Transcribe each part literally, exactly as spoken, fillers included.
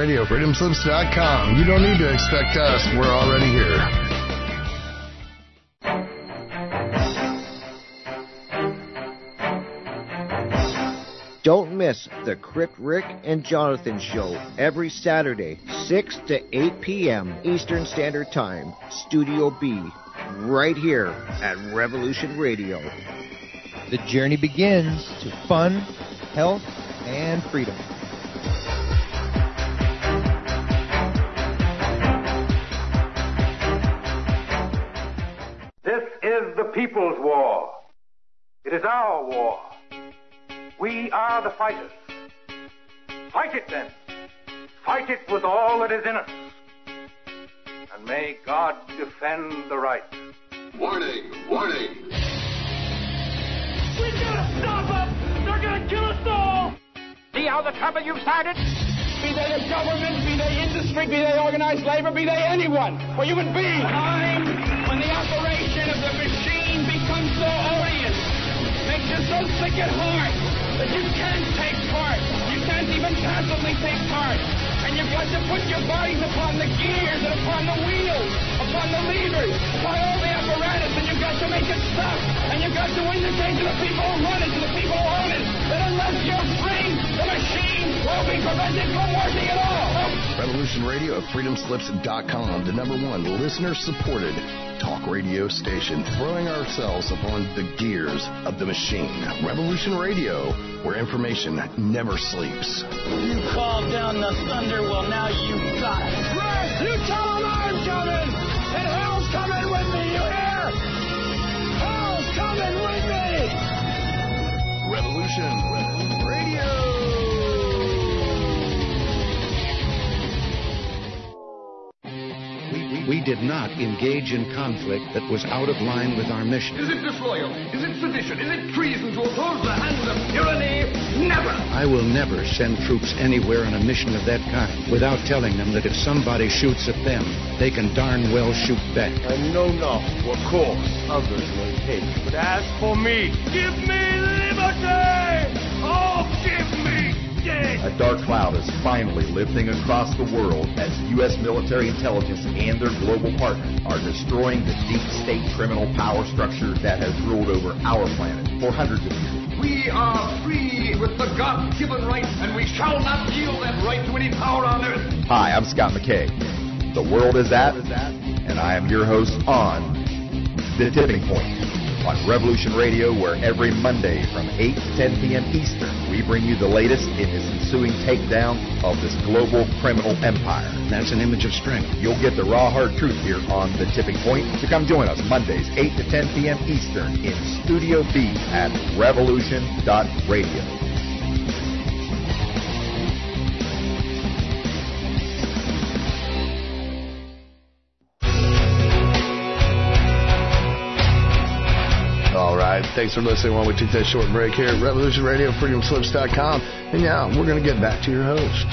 Radio, freedom slips dot com. You don't need to expect us. We're already here. Don't miss the Crypt Rick and Jonathan Show every Saturday, six to eight p.m. Eastern Standard Time, Studio B, right here at Revolution Radio. The journey begins to fun, health, and freedom. This is the people's war. It is our war. We are the fighters. Fight it then. Fight it with all that is in us. And may God defend the right. Warning! Warning! We gotta stop them! They're gonna kill us all! See how the trouble you've started? Be they the government, be they industry, be they organized labor, be they anyone, or human beings. Time when the operation of the machine becomes so odious, makes you so sick at heart that you can't take part. You can't even passively take part. And you've got to put your bodies upon the gears and upon the wheels, upon the levers, upon all the apparatus, and you've got to make it stop. And you've got to indicate to the people who run it, to the people who own it, that unless you're free, the machine will be prevented from working at all. Revolution Radio at freedom slips dot com, the number one listener-supported talk radio station, throwing ourselves upon the gears of the machine. Revolution Radio, where information never sleeps. You called down the thunder, well now you got it. Right, you tell them I'm coming, and hell's coming with me, you hear? Hell's coming with me! Revolution Radio! We did not engage in conflict that was out of line with our mission. Is it disloyal? Is it sedition? Is it treason to oppose the hands of tyranny? Never! I will never send troops anywhere on a mission of that kind without telling them that if somebody shoots at them, they can darn well shoot back. I know not what course others may take, but as for me, Give me liberty! Oh, give me death! A dark cloud is finally lifting across the world as U S military intelligence and their global partners are destroying the deep state criminal power structure that has ruled over our planet for hundreds of years. We are free with the God-given right, and we shall not yield that right to any power on earth. Hi, I'm Scott McKay. The world is at, and I am your host on The Tipping Point on Revolution Radio, where every Monday from eight to ten p.m. Eastern, we bring you the latest in this ensuing takedown of this global criminal empire. That's an image of strength. You'll get the raw, hard truth here on The Tipping Point. So come join us Mondays, eight to ten p.m. Eastern in Studio B at revolution dot radio. Thanks for listening while we take that short break here at Revolution Radio, freedom slips dot com. And yeah, we're going to get back to your host.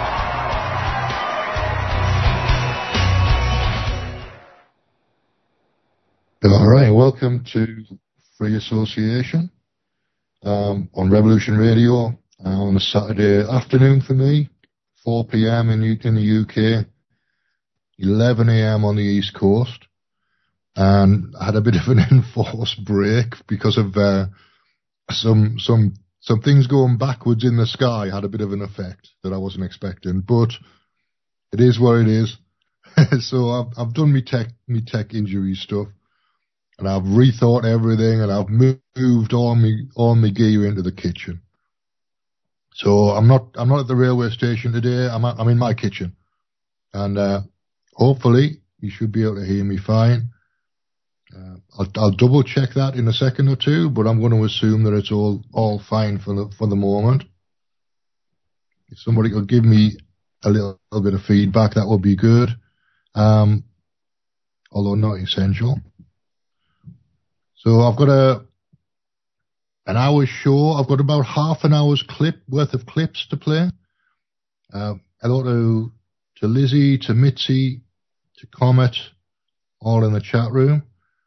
All right, welcome to Free Association um, on Revolution Radio uh, on a Saturday afternoon for me, four p.m. in, in the U K, eleven a.m. on the East Coast. And I had a bit of an enforced break because of uh, some some some things going backwards in the sky had a bit of an effect that I wasn't expecting. But it is what it is. So I've I've done me tech me tech injury stuff, and I've rethought everything, and I've moved all me all my gear into the kitchen. So I'm not I'm not at the railway station today. I'm at, I'm in my kitchen, and uh, hopefully you should be able to hear me fine. Uh, I'll, I'll double check that in a second or two, but I'm going to assume that it's all, all fine for the, for the moment. If somebody could give me a little, little bit of feedback, that would be good. Um, although not essential. So I've got a, an hour's show. I've got about half an hour's clip worth of clips to play. Uh, hello to, to Lizzie, to Mitzi, to Comet, all in the chat room.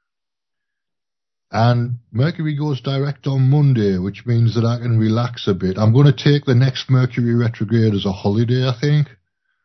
And Mercury goes direct on Monday, which means that I can relax a bit. I'm going to take the next Mercury retrograde as a holiday, I think.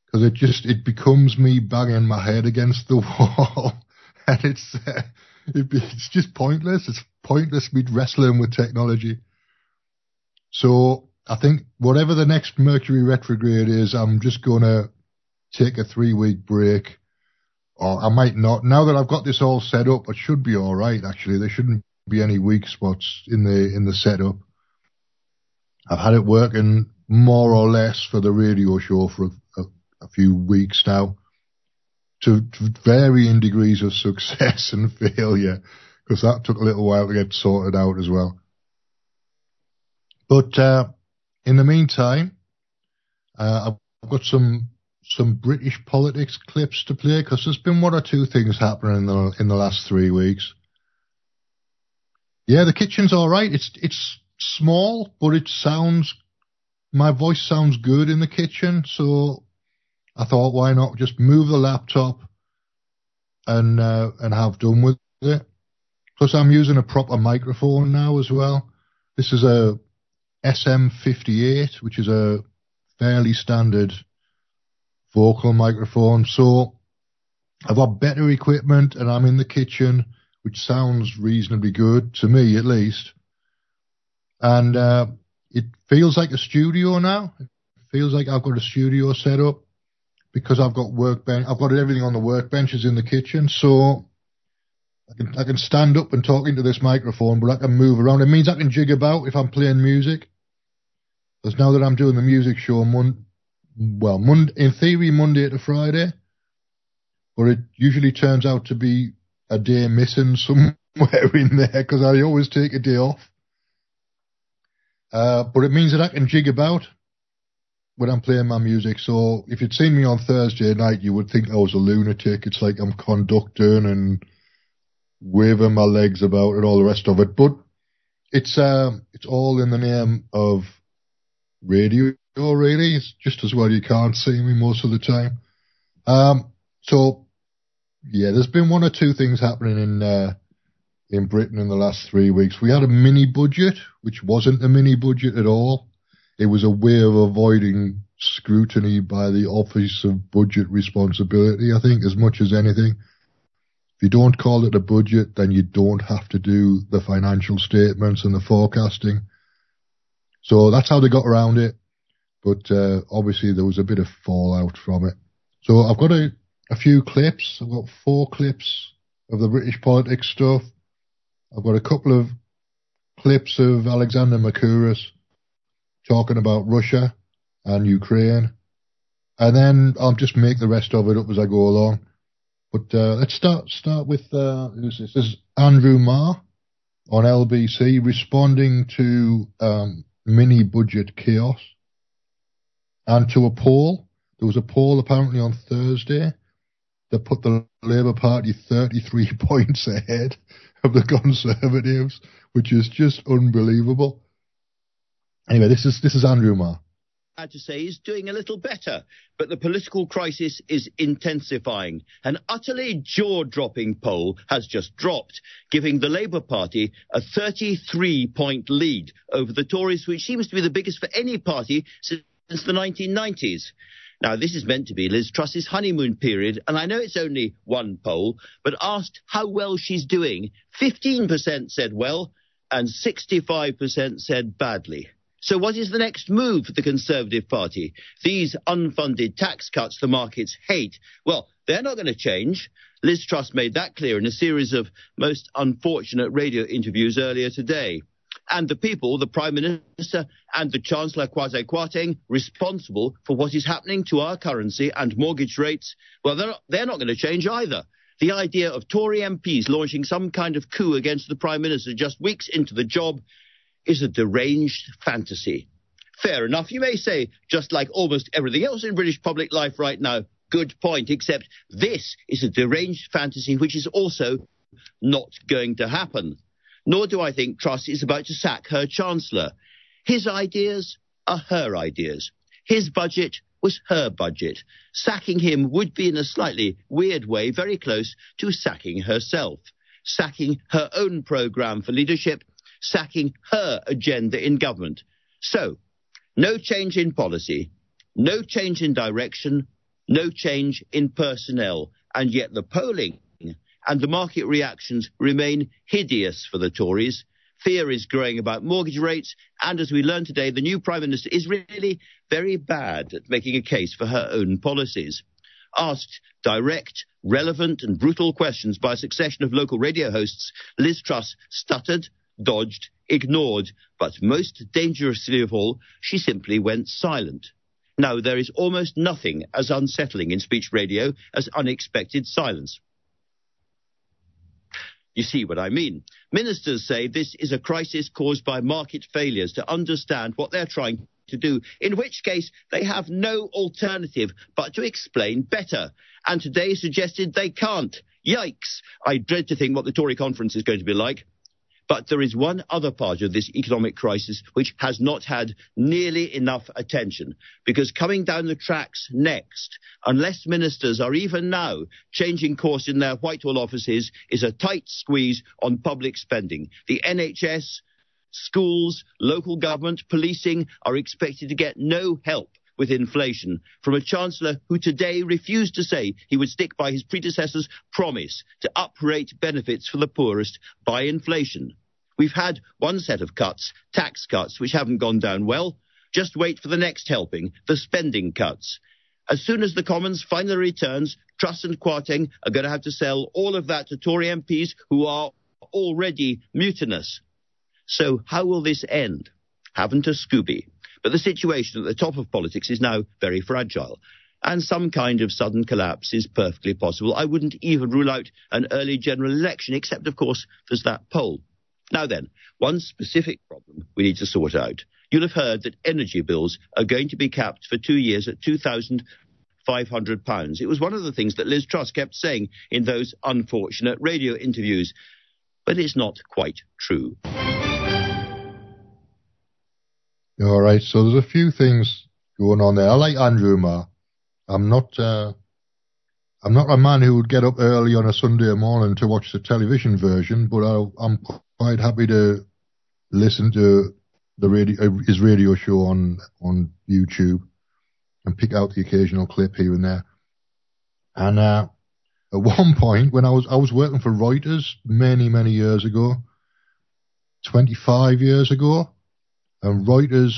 because it just, it becomes me banging my head against the wall. And it's, uh, it, it's just pointless. It's pointless me wrestling with technology. So I think whatever the next Mercury retrograde is, I'm just going to take a three week break, or I might not. Now that I've got this all set up, it should be all right. Actually, there shouldn't be any weak spots in the, in the setup. I've had it working more or less for the radio show for a, a, a few weeks now, to, to varying degrees of success and failure, because that took a little while to get sorted out as well. But uh, in the meantime, uh, I've got some some British politics clips to play, because there's been one or two things happening in the in the last three weeks. Yeah, the kitchen's all right. It's it's small, but it sounds, my voice sounds good in the kitchen. So I thought, why not just move the laptop and uh, and have done with it. Plus, I'm using a proper microphone now as well. This is a S M fifty-eight, which is a fairly standard vocal microphone. So I've got better equipment, and I'm in the kitchen, which sounds reasonably good, to me at least. And uh, it feels like a studio now. It feels like I've got a studio set up, because I've got workbench. I've got everything on the workbenches in the kitchen, so I can I can stand up and talk into this microphone, but I can move around. It means I can jig about if I'm playing music. Because now that I'm doing the music show, mon- well, mon- in theory Monday to Friday, but it usually turns out to be a day missing somewhere in there, because I always take a day off. Uh, but it means that I can jig about when I'm playing my music. So if you'd seen me on Thursday night, you would think I was a lunatic. It's like I'm conducting and waving my legs about and all the rest of it. But it's uh, it's all in the name of radio, really. It's just as well you can't see me most of the time. Um, so, yeah, there's been one or two things happening in uh, in Britain in the last three weeks. We had a mini budget, which wasn't a mini budget at all. It was a way of avoiding scrutiny by the Office of Budget Responsibility, I think, as much as anything. If you don't call it a budget, then you don't have to do the financial statements and the forecasting. So that's how they got around it. But uh, obviously there was a bit of fallout from it. So I've got a, a few clips. I've got four clips of the British politics stuff. I've got a couple of clips of Alexander Mercouris talking about Russia and Ukraine. And then I'll just make the rest of it up as I go along. But uh, let's start start with, uh, who's this? This is Andrew Marr on L B C responding to um, mini-budget chaos and to a poll. There was a poll apparently on Thursday that put the Labour Party thirty-three points ahead of the Conservatives, which is just unbelievable. Anyway, this is this is Andrew Marr. To say is doing a little better, but the political crisis is intensifying. An utterly jaw-dropping poll has just dropped, giving the Labour Party a thirty-three point lead over the Tories, which seems to be the biggest for any party since the nineteen nineties. Now, this is meant to be Liz Truss's honeymoon period, and I know it's only one poll, but asked how well she's doing, fifteen percent said well, and sixty-five percent said badly. So what is the next move for the Conservative Party? These unfunded tax cuts the markets hate. Well, they're not going to change. Liz Truss made that clear in a series of most unfortunate radio interviews earlier today. And the people, the Prime Minister and the Chancellor Kwasi Kwarteng, responsible for what is happening to our currency and mortgage rates, well, they're not, they're not going to change either. The idea of Tory M Ps launching some kind of coup against the Prime Minister just weeks into the job is a deranged fantasy. Fair enough, you may say, just like almost everything else in British public life right now, good point, except this is a deranged fantasy which is also not going to happen. Nor do I think Truss is about to sack her Chancellor. His ideas are her ideas. His budget was her budget. Sacking him would be in a slightly weird way very close to sacking herself. Sacking her own programme for leadership, sacking her agenda in government. So, no change in policy, no change in direction, no change in personnel, and yet the polling and the market reactions remain hideous for the Tories. Fear is growing about mortgage rates, and as we learned today, the new Prime Minister is really very bad at making a case for her own policies. Asked direct, relevant and brutal questions by a succession of local radio hosts, Liz Truss stuttered, dodged, ignored, but most dangerously of all, she simply went silent. Now, there is almost nothing as unsettling in speech radio as unexpected silence. You see what I mean. Ministers say this is a crisis caused by market failures to understand what they're trying to do, in which case they have no alternative but to explain better. And today suggested they can't. Yikes! I dread to think what the Tory conference is going to be like. But there is one other part of this economic crisis which has not had nearly enough attention, because coming down the tracks next, unless ministers are even now changing course in their Whitehall offices, is a tight squeeze on public spending. The N H S, schools, local government, policing are expected to get no help with inflation from a Chancellor who today refused to say he would stick by his predecessor's promise to uprate benefits for the poorest by inflation. We've had one set of cuts, tax cuts, which haven't gone down well. Just wait for the next helping, the spending cuts. As soon as the Commons finally returns, Truss and Kwarteng are going to have to sell all of that to Tory M Ps who are already mutinous. So how will this end? Haven't a Scooby. But the situation at the top of politics is now very fragile, and some kind of sudden collapse is perfectly possible. I wouldn't even rule out an early general election, except, of course, there's that poll. Now then, one specific problem we need to sort out. You'll have heard that energy bills are going to be capped for two years at two thousand five hundred pounds. It was one of the things that Liz Truss kept saying in those unfortunate radio interviews, but it's not quite true. All right, so there's a few things going on there. I like Andrew Marr. I'm not, uh, I'm not a man who would get up early on a Sunday morning to watch the television version, but I, I'm quite happy to listen to the radio, his radio show on on YouTube and pick out the occasional clip here and there. And uh, at one point, when I was I was working for Reuters many many years ago, twenty-five years ago. And Reuters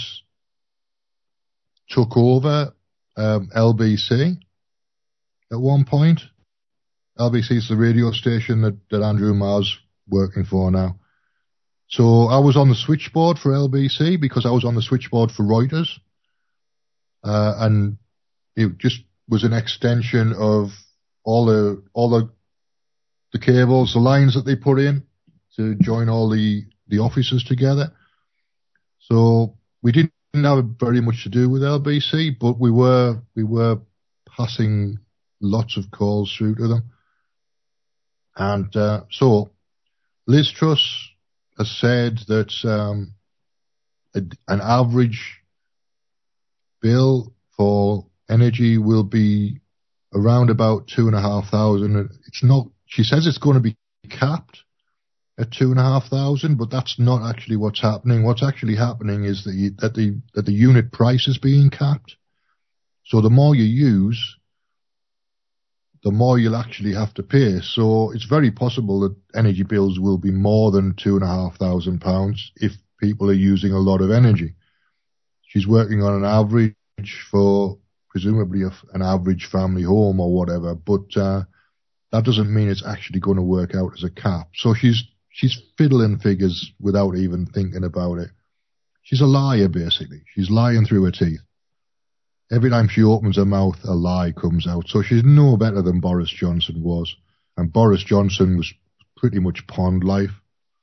took over um, L B C at one point. L B C is the radio station that, that Andrew Marr's working for now. So I was on the switchboard for L B C because I was on the switchboard for Reuters. Uh, and it just was an extension of all the all the the cables, the lines that they put in to join all the, the offices together. So we didn't have very much to do with L B C, but we were we were passing lots of calls through to them. And uh, so Liz Truss has said that um, a, an average bill for energy will be around about two and a half thousand. It's not. She says it's going to be capped at two and a half thousand, but that's not actually what's happening. What's actually happening is that, you, that the that the unit price is being capped. So the more you use, the more you'll actually have to pay. So it's very possible that energy bills will be more than two and a half thousand pounds if people are using a lot of energy. She's working on an average for presumably a, an average family home or whatever, but uh, that doesn't mean it's actually going to work out as a cap. So she's she's fiddling figures without even thinking about it. She's a liar, basically. She's lying through her teeth. Every time she opens her mouth, a lie comes out. So she's no better than Boris Johnson was. And Boris Johnson was pretty much pond life.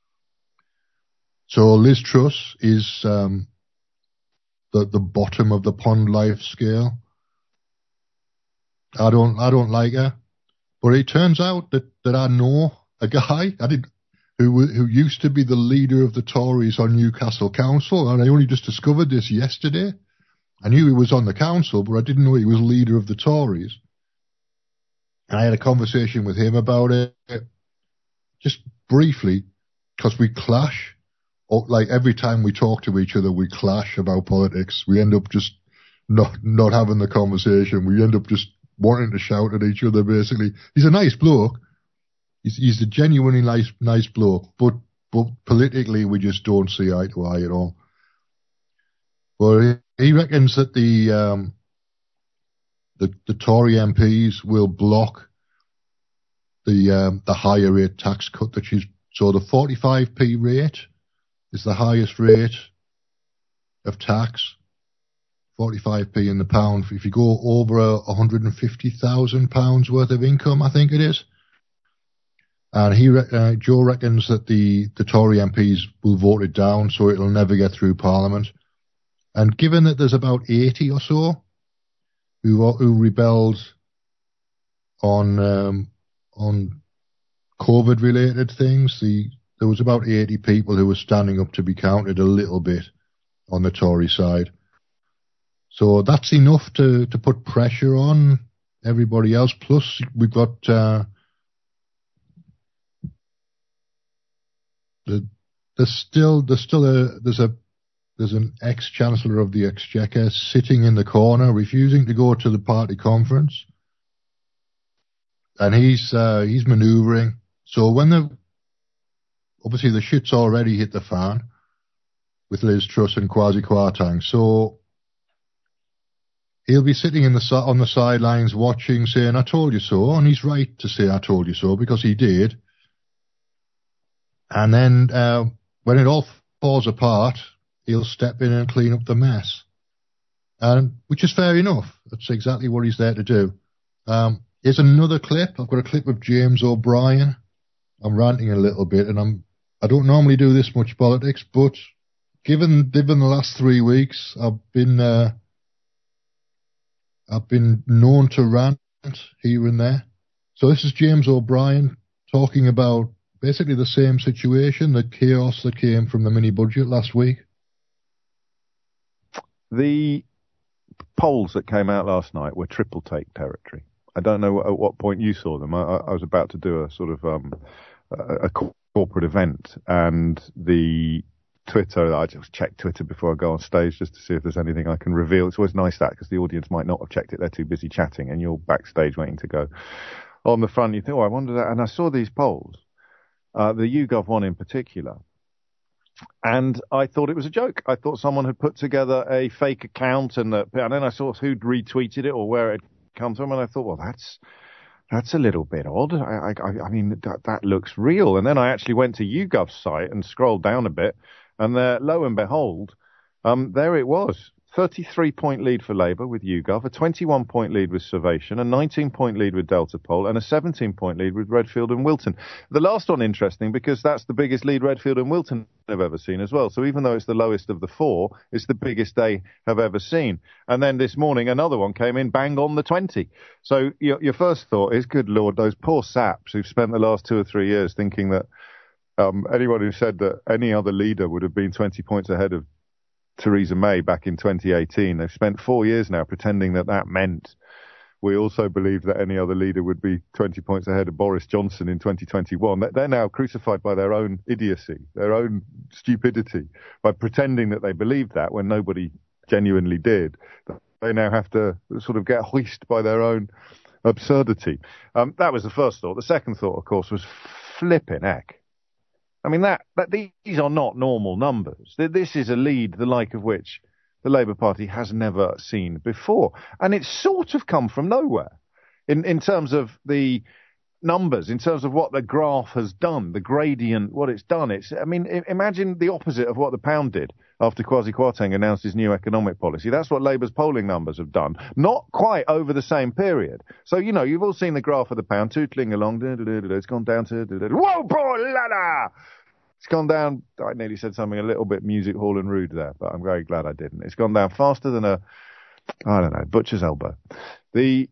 So Liz Truss is um, the the bottom of the pond life scale. I don't I don't like her. But it turns out that, that I know a guy I did who who used to be the leader of the Tories on Newcastle Council, and I only just discovered this yesterday. I knew he was on the council, but I didn't know he was leader of the Tories. And I had a conversation with him about it, just briefly, because we clash. Like every time we talk to each other, we clash about politics. We end up just not not having the conversation. We end up just wanting to shout at each other, basically. He's a nice bloke. He's, he's a genuinely nice, nice bloke, but, but politically we just don't see eye to eye at all. But he, he reckons that the, um, the, the Tory M Ps will block the, um, the higher rate tax cut that she's, so the forty-five p rate is the highest rate of tax. forty-five p in the pound. If you go over a one hundred fifty thousand pounds worth of income, I think it is. And he, uh, Joe reckons that the, the Tory M Ps will vote it down, so it'll never get through Parliament. And given that there's about eighty or so who who rebelled on um, on COVID-related things, the there was about eighty people who were standing up to be counted a little bit on the Tory side. So that's enough to, to put pressure on everybody else. Plus, we've got uh, the, there's still there's still a there's a there's an ex-chancellor of the Exchequer sitting in the corner, refusing to go to the party conference, and he's uh, he's manoeuvring. So when the obviously the shit's already hit the fan with Liz Truss and Kwasi Kwarteng, so he'll be sitting in the on the sidelines watching, saying, "I told you so," and he's right to say, "I told you so," because he did. And then uh, when it all falls apart, he'll step in and clean up the mess, and which is fair enough. That's exactly what he's there to do. Um, here's another clip. I've got a clip of James O'Brien. I'm ranting a little bit, and I'm I don't normally do this much politics, but given given the last three weeks, I've been. Uh, I've been known to rant here and there. So this is James O'Brien talking about basically the same situation, the chaos that came from the mini-budget last week. The polls that came out last night were triple take territory. I don't know at what point you saw them. I, I was about to do a sort of um, a, a corporate event, and the Twitter, I just check Twitter before I go on stage just to see if there's anything I can reveal. It's always nice that, because the audience might not have checked it. They're too busy chatting, and you're backstage waiting to go. On the front, you think, oh, I wonder that. And I saw these polls, uh, the YouGov one in particular, and I thought it was a joke. I thought someone had put together a fake account, and, that, and then I saw who'd retweeted it or where it had come from, and I thought, well, that's that's a little bit odd. I, I, I mean, that, that looks real. And then I actually went to YouGov's site and scrolled down a bit, and there, lo and behold, um, there it was. thirty-three point lead for Labour with YouGov, a twenty-one point lead with Survation, a nineteen point lead with Delta Poll, and a seventeen point lead with Redfield and Wilton. The last one interesting, because that's the biggest lead Redfield and Wilton have ever seen as well. So even though it's the lowest of the four, it's the biggest they have ever seen. And then this morning, another one came in bang on the twenty. So your, your first thought is, good Lord, those poor saps who've spent the last two or three years thinking that Um, anyone who said that any other leader would have been twenty points ahead of Theresa May back in twenty eighteen, they've spent four years now pretending that that meant we also believed that any other leader would be twenty points ahead of Boris Johnson in twenty twenty-one. They're now crucified by their own idiocy, their own stupidity, by pretending that they believed that when nobody genuinely did. They now have to sort of get hoisted by their own absurdity. Um, that was the first thought. The second thought, of course, was flipping heck. I mean, that, that these are not normal numbers. This is a lead the like of which the Labour Party has never seen before. And it's sort of come from nowhere in, in terms of the numbers, in terms of what the graph has done, the gradient, what it's done. It's, I mean, imagine the opposite of what the pound did after Kwasi Kwarteng announced his new economic policy. That's what Labour's polling numbers have done. Not quite over the same period. So, you know, you've all seen the graph of the pound tootling along. It's gone down to... Whoa, poor ladder! It's gone down... I nearly said something a little bit music hall and rude there, but I'm very glad I didn't. It's gone down faster than a, I don't know, butcher's elbow. The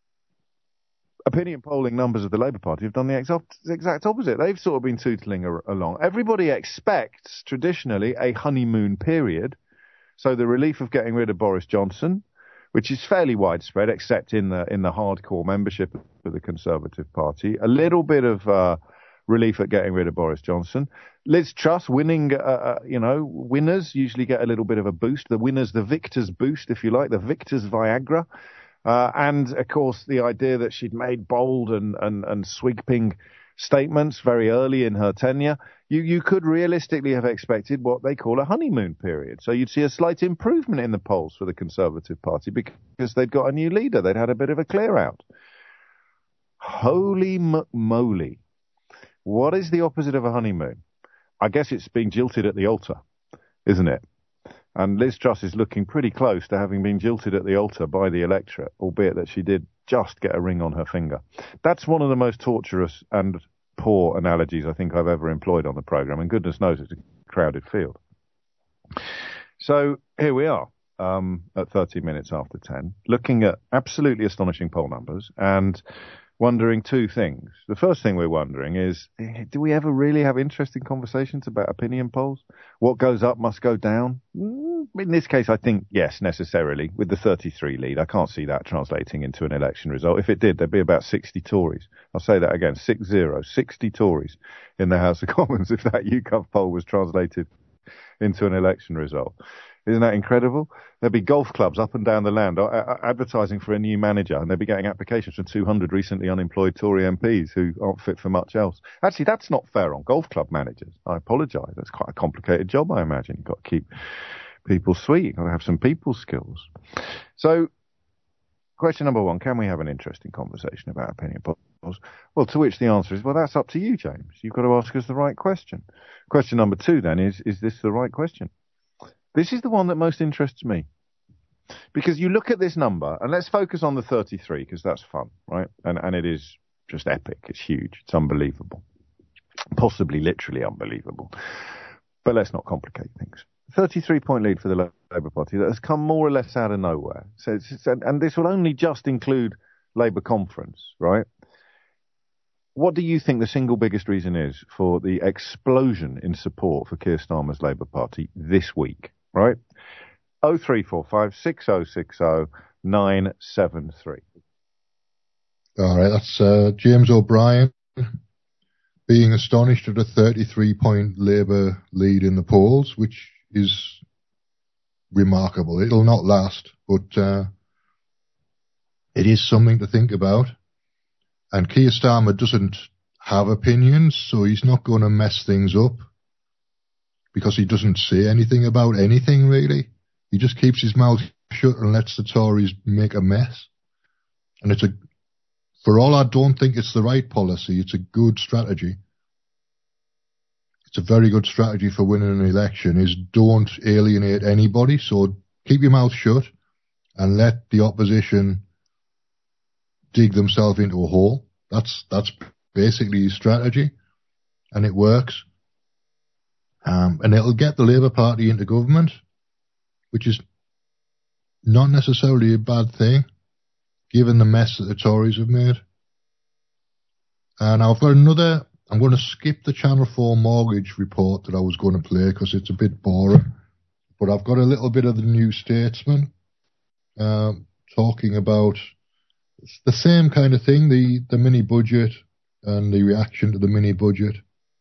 opinion polling numbers of the Labour Party have done the exact, exact opposite. They've sort of been tootling a- along. Everybody expects, traditionally, a honeymoon period. So the relief of getting rid of Boris Johnson, which is fairly widespread, except in the in the hardcore membership of the Conservative Party. A little bit of uh, relief at getting rid of Boris Johnson. Liz Truss winning, uh, uh, you know, winners usually get a little bit of a boost. The winners, the victors boost, if you like, the victors Viagra. Uh, and, of course, the idea that she'd made bold and, and, and sweeping statements very early in her tenure, you, you could realistically have expected what they call a honeymoon period. So you'd see a slight improvement in the polls for the Conservative Party because they'd got a new leader. They'd had a bit of a clear out. Holy moly. What is the opposite of a honeymoon? I guess it's being jilted at the altar, isn't it? And Liz Truss is looking pretty close to having been jilted at the altar by the electorate, albeit that she did just get a ring on her finger. That's one of the most torturous and poor analogies I think I've ever employed on the programme, and goodness knows it's a crowded field. So here we are, um, at thirty minutes after ten, looking at absolutely astonishing poll numbers and wondering two things. The first thing we're wondering is, do we ever really have interesting conversations about opinion polls? What goes up must go down? In this case, I think, yes, necessarily. With the thirty-three lead, I can't see that translating into an election result. If it did, there'd be about sixty Tories. I'll say that again, six zero, sixty Tories in the House of Commons if that YouGov poll was translated into an election result. Isn't that incredible? There'd be golf clubs up and down the land advertising for a new manager, and they'd be getting applications from two hundred recently unemployed Tory M Ps who aren't fit for much else. Actually, that's not fair on golf club managers. I apologise. That's quite a complicated job, I imagine. You've got to keep people sweet. You've got to have some people skills. So, question number one, can we have an interesting conversation about opinion polls? Well, to which the answer is, well, that's up to you, James. You've got to ask us the right question. Question number two, then, is, is this the right question? This is the one that most interests me. Because you look at this number, and let's focus on the thirty-three, because that's fun, right? And and it is just epic. It's huge. It's unbelievable. Possibly literally unbelievable. But let's not complicate things. thirty-three point lead for the Labour Party that has come more or less out of nowhere. So it's, it's, and this will only just include Labour conference, right? What do you think the single biggest reason is for the explosion in support for Keir Starmer's Labour Party this week? Right? oh three four five, six oh six oh, nine seven three. All right, that's uh, James O'Brien being astonished at a thirty-three point Labour lead in the polls, which is remarkable. It'll not last, but uh, it is something to think about. And Keir Starmer doesn't have opinions, so he's not going to mess things up, because he doesn't say anything about anything, really. He just keeps his mouth shut and lets the Tories make a mess. And it's a, for all I don't think it's the right policy, it's a good strategy. It's a very good strategy for winning an election, is don't alienate anybody. So keep your mouth shut and let the opposition dig themselves into a hole. That's, that's basically his strategy. And it works. Um, and it'll get the Labour Party into government, which is not necessarily a bad thing, given the mess that the Tories have made. And I've got another, I'm going to skip the Channel four mortgage report that I was going to play because it's a bit boring, but I've got a little bit of the New Statesman um, talking about the same kind of thing, the, the mini budget and the reaction to the mini budget.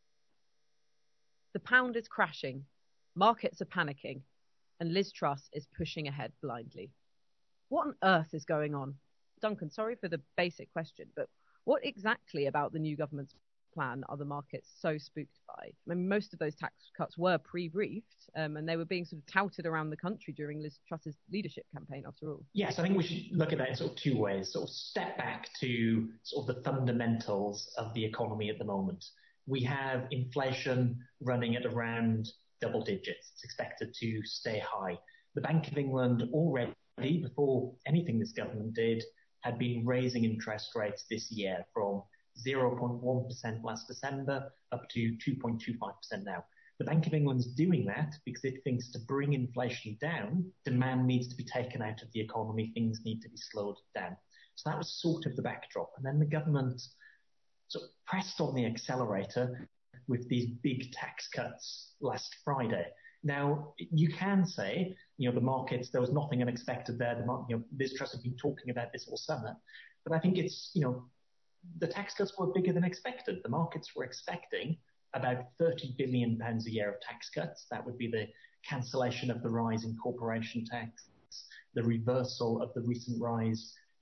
The pound is crashing, markets are panicking, and Liz Truss is pushing ahead blindly. What on earth is going on? Duncan, sorry for the basic question, but what exactly about the new government's plan are the markets so spooked by? I mean, most of those tax cuts were pre-briefed, um, and they were being sort of touted around the country during Liz Truss's leadership campaign, after all. Yes, I think we should look at that in sort of two ways. Sort of step back to sort of the fundamentals of the economy at the moment. We have inflation running at around double digits. It's expected to stay high. The Bank of England already, before anything this government did, had been raising interest rates this year from zero point one percent last December up to two point two five percent now. The Bank of England's doing that because it thinks to bring inflation down, demand needs to be taken out of the economy, things need to be slowed down. So that was sort of the backdrop. And then the government sort of pressed on the accelerator with these big tax cuts last Friday. Now, you can say, you know, the markets, there was nothing unexpected there. The market, you know, Liz Truss has been talking about this all summer. But I think it's, you know, the tax cuts were bigger than expected. The markets were expecting about thirty billion pounds a year of tax cuts. That would be the cancellation of the rise in corporation tax, the reversal of the recent rise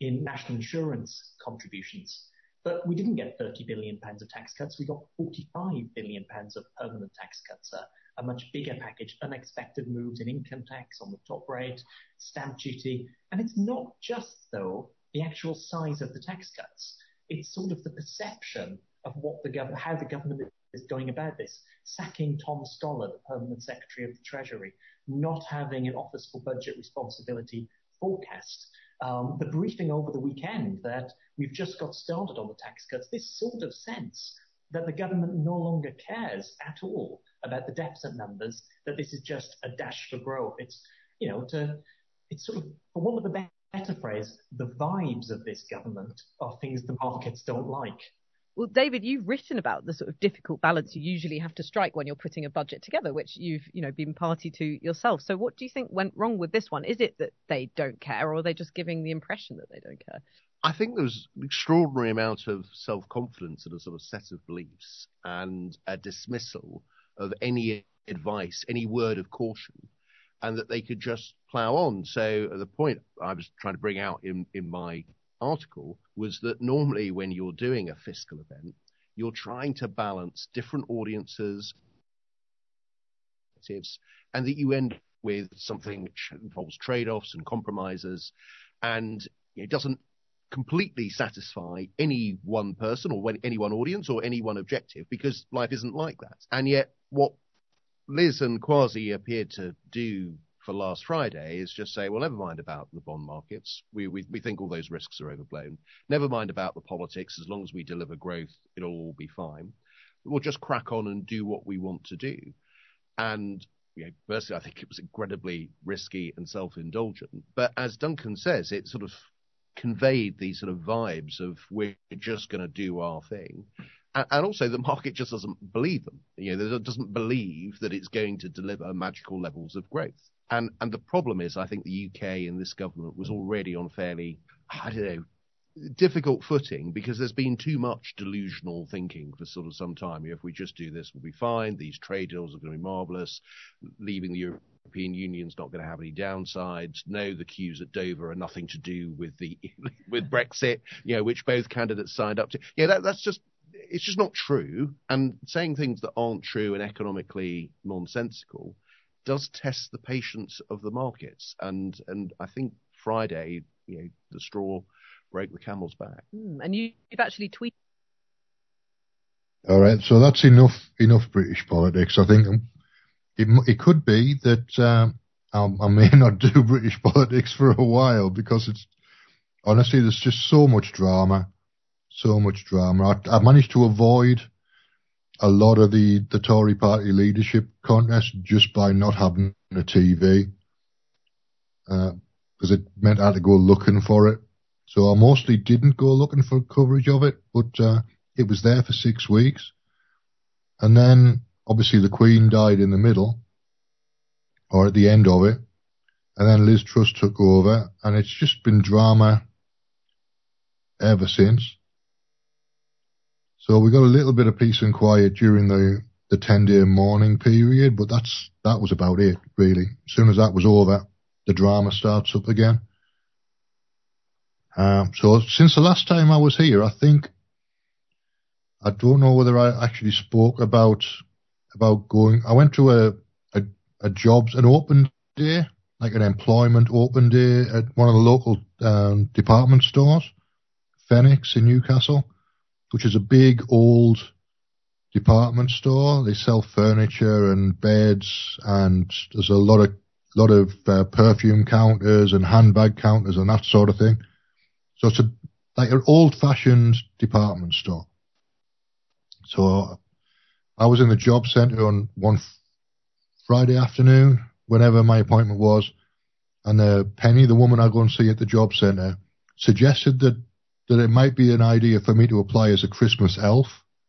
in national insurance contributions. But we didn't get thirty billion pounds of tax cuts. We got forty-five billion pounds of permanent tax cuts, a, a much bigger package, unexpected moves in income tax on the top rate, stamp duty. And it's not just, though, the actual size of the tax cuts. It's sort of the perception of what the gov- how the government is going about this. Sacking Tom Stoller, the permanent Secretary of the Treasury, not having an Office for Budget Responsibility forecast. Um, the briefing over the weekend that we've just got started on the tax cuts, this sort of sense that the government no longer cares at all about the deficit numbers, that this is just a dash for growth. It's, you know, to, it's sort of, for want of a better phrase, the vibes of this government are things the markets don't like. Well, David, you've written about the sort of difficult balance you usually have to strike when you're putting a budget together, which you've, you know, been party to yourself. So what do you think went wrong with this one? Is it that they don't care, or are they just giving the impression that they don't care? I think there was an extraordinary amount of self-confidence and a sort of set of beliefs and a dismissal of any advice, any word of caution, and that they could just plough on. So the point I was trying to bring out in, in my article was that normally when you're doing a fiscal event, you're trying to balance different audiences, and that you end with something which involves trade-offs and compromises, and it doesn't completely satisfy any one person or any one audience or any one objective, because life isn't like that. And yet what Liz and Kwasi appeared to do for last Friday is just say, well, never mind about the bond markets. We, we we think all those risks are overblown. Never mind about the politics. As long as we deliver growth, it'll all be fine. We'll just crack on and do what we want to do. And you know, personally, I think it was incredibly risky and self-indulgent. But as Duncan says, it sort of conveyed these sort of vibes of we're just going to do our thing. And also the market just doesn't believe them. You know, it doesn't believe that it's going to deliver magical levels of growth. And and the problem is, I think the U K and this government was already on fairly, I don't know, difficult footing, because there's been too much delusional thinking for sort of some time. You know, if we just do this, we'll be fine. These trade deals are going to be marvellous. Leaving the European Union's not going to have any downsides. No, the queues at Dover are nothing to do with the with Brexit, you know, which both candidates signed up to. Yeah, that, that's just, it's just not true. And saying things that aren't true and economically nonsensical does test the patience of the markets. And and I think Friday, you know, the straw broke the camel's back. Mm, and you, you've actually tweeted. All right, so that's enough enough British politics. I think it it could be that um, I, I may not do British politics for a while, because it's honestly there's just so much drama, so much drama. I, I managed to avoid a lot of the, the Tory party leadership contest just by not having a T V, because uh, it meant I had to go looking for it. So I mostly didn't go looking for coverage of it, but uh, it was there for six weeks. And then, obviously, the Queen died in the middle, or at the end of it, and then Liz Truss took over, and it's just been drama ever since. So we got a little bit of peace and quiet during the, the ten-day mourning period, but that's that was about it, really. As soon as that was over, the drama starts up again. Um, so since the last time I was here, I think, I don't know whether I actually spoke about about going, I went to a, a, a jobs, an open day, like an employment open day at one of the local um, department stores, Phoenix in Newcastle, which is a big old department store. They sell furniture and beds, and there's a lot of lot of uh, perfume counters and handbag counters and that sort of thing. So it's a, like an old-fashioned department store. So I was in the job centre on one Friday afternoon, whenever my appointment was, and uh, Penny, the woman I go and see at the job centre, suggested that that it might be an idea for me to apply as a Christmas elf,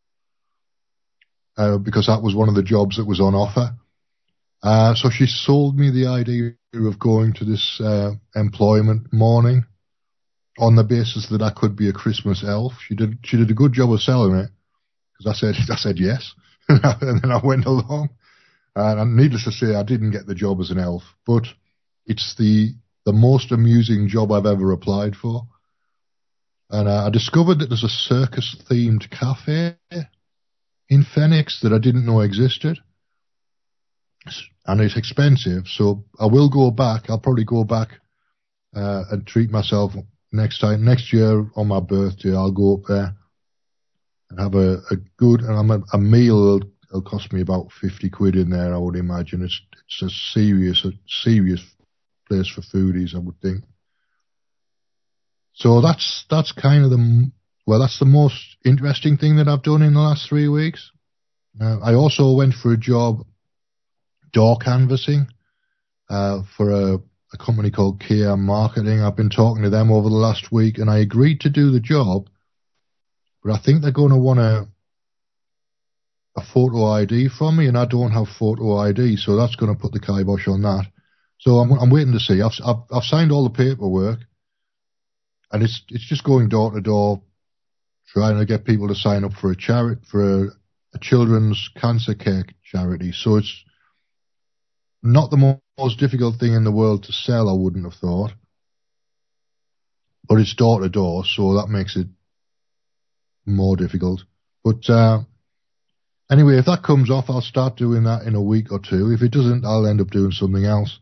uh, because that was one of the jobs that was on offer. Uh, so she sold me the idea of going to this uh, employment morning on the basis that I could be a Christmas elf. She did she did a good job of selling it, because I said I said yes, and then I went along. And needless to say, I didn't get the job as an elf, but it's the the most amusing job I've ever applied for. And uh, I discovered that there's a circus-themed cafe in Phoenix that I didn't know existed. And it's expensive, so I will go back. I'll probably go back uh, and treat myself next time. Next year on my birthday, I'll go up there and have a, a good, and a, a meal will, will cost me about fifty quid in there, I would imagine. It's it's a serious, a serious place for foodies, I would think. So that's that's kind of the, well, that's the most interesting thing that I've done in the last three weeks. Uh, I also went for a job door canvassing uh, for a, a company called K M Marketing. I've been talking to them over the last week, and I agreed to do the job, but I think they're going to want a, a photo I D from me, and I don't have photo I D, so that's going to put the kibosh on that. So I'm, I'm waiting to see. I've, I've, I've signed all the paperwork, and it's it's just going door to door, trying to get people to sign up for a charity, for a, a children's cancer care charity. So it's not the mo- most difficult thing in the world to sell, I wouldn't have thought. But it's door to door, so that makes it more difficult. But uh, anyway, if that comes off, I'll start doing that in a week or two. If it doesn't, I'll end up doing something else.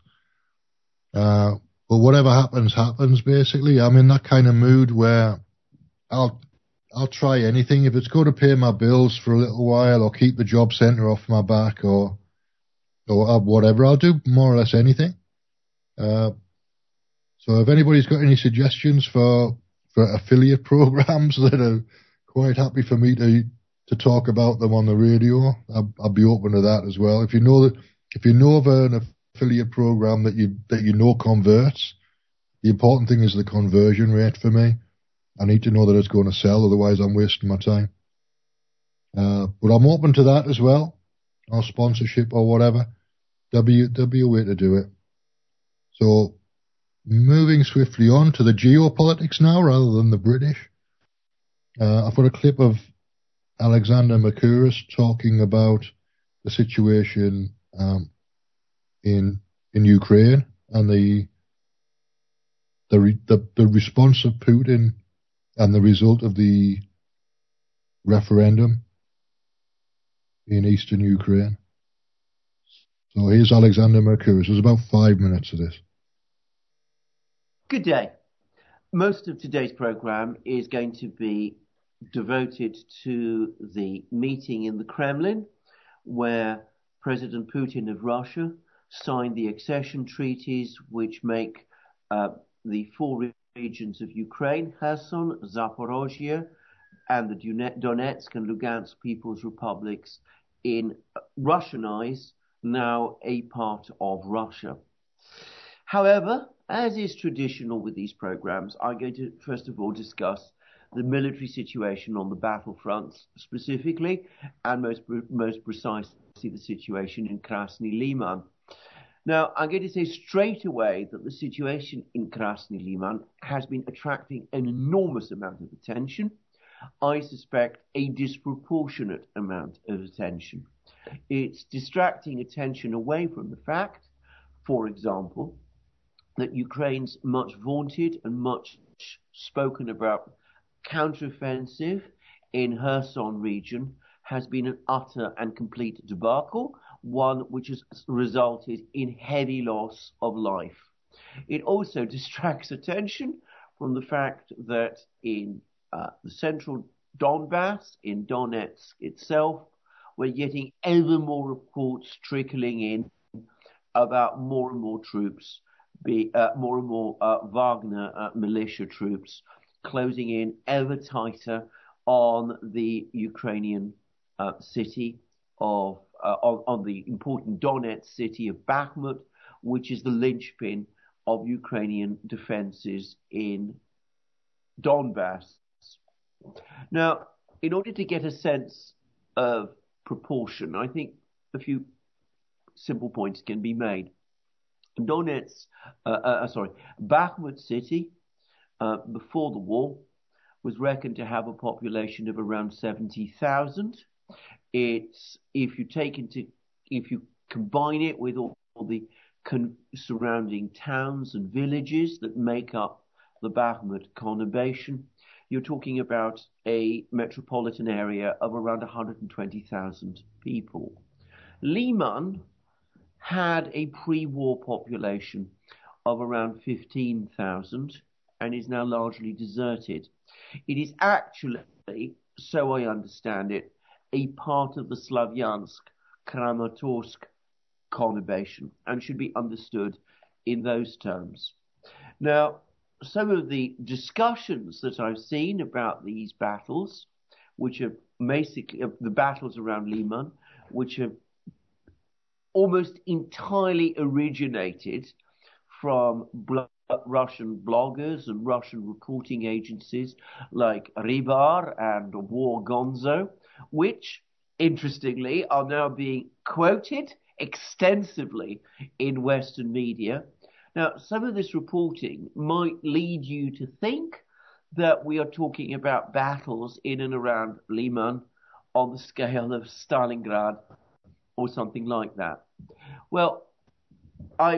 Uh, but whatever happens, happens, basically. I'm in that kind of mood where I'll I'll try anything. If it's going to pay my bills for a little while or keep the job centre off my back or or whatever, I'll do more or less anything. Uh, so if anybody's got any suggestions for for affiliate programs that are quite happy for me to to talk about them on the radio, I'll, I'll be open to that as well. If you know that, if you know of an affiliate program that you that you know converts, the important thing is the conversion rate for me. I need to know that it's going to sell, otherwise I'm wasting my time. Uh, but I'm open to that as well, or sponsorship or whatever. There'll be, there'll be a way to do it. So, moving swiftly on to the geopolitics now, rather than the British. Uh, I've got a clip of Alexander Mercouris talking about the situation um, in in Ukraine and the the, re, the the response of Putin and the result of the referendum in eastern Ukraine. So here's Alexander Mercouris. There's about five minutes of this. Good day. Most of today's program is going to be devoted to the meeting in the Kremlin, where President Putin of Russia signed the accession treaties which make uh, the four regions of Ukraine, Kherson, Zaporozhye, and the Donetsk and Lugansk People's Republics, in Russian eyes, now a part of Russia. However, as is traditional with these programs, I'm going to first of all discuss the military situation on the battlefronts specifically, and most most precisely the situation in Krasny Liman. Now, I'm going to say straight away that the situation in Krasny Liman has been attracting an enormous amount of attention. I suspect a disproportionate amount of attention. It's distracting attention away from the fact, for example, that Ukraine's much vaunted and much spoken about counteroffensive in Kherson region has been an utter and complete debacle, one which has resulted in heavy loss of life. It also distracts attention from the fact that in uh, the central Donbass, in Donetsk itself, we're getting ever more reports trickling in about more and more troops, be, uh, more and more uh, Wagner uh, militia troops closing in ever tighter on the Ukrainian uh, city of, uh, on, on the important Donetsk city of Bakhmut, which is the linchpin of Ukrainian defenses in Donbass. Now, in order to get a sense of proportion, I think a few simple points can be made. Donetsk, uh, uh, sorry, Bakhmut city, uh, before the war, was reckoned to have a population of around seventy thousand. It's, if you take into, if you combine it with all, all the con- surrounding towns and villages that make up the Bakhmut conurbation, you're talking about a metropolitan area of around one hundred twenty thousand people. Liman had a pre-war population of around fifteen thousand and is now largely deserted. It is actually, so I understand it, a part of the Slavyansk-Kramatorsk conurbation and should be understood in those terms. Now, some of the discussions that I've seen about these battles, which are basically uh, the battles around Liman, which have almost entirely originated from blo- Russian bloggers and Russian reporting agencies like Rybar and War Gonzo, which, interestingly, are now being quoted extensively in Western media. Now, some of this reporting might lead you to think that we are talking about battles in and around Liman on the scale of Stalingrad or something like that. Well, I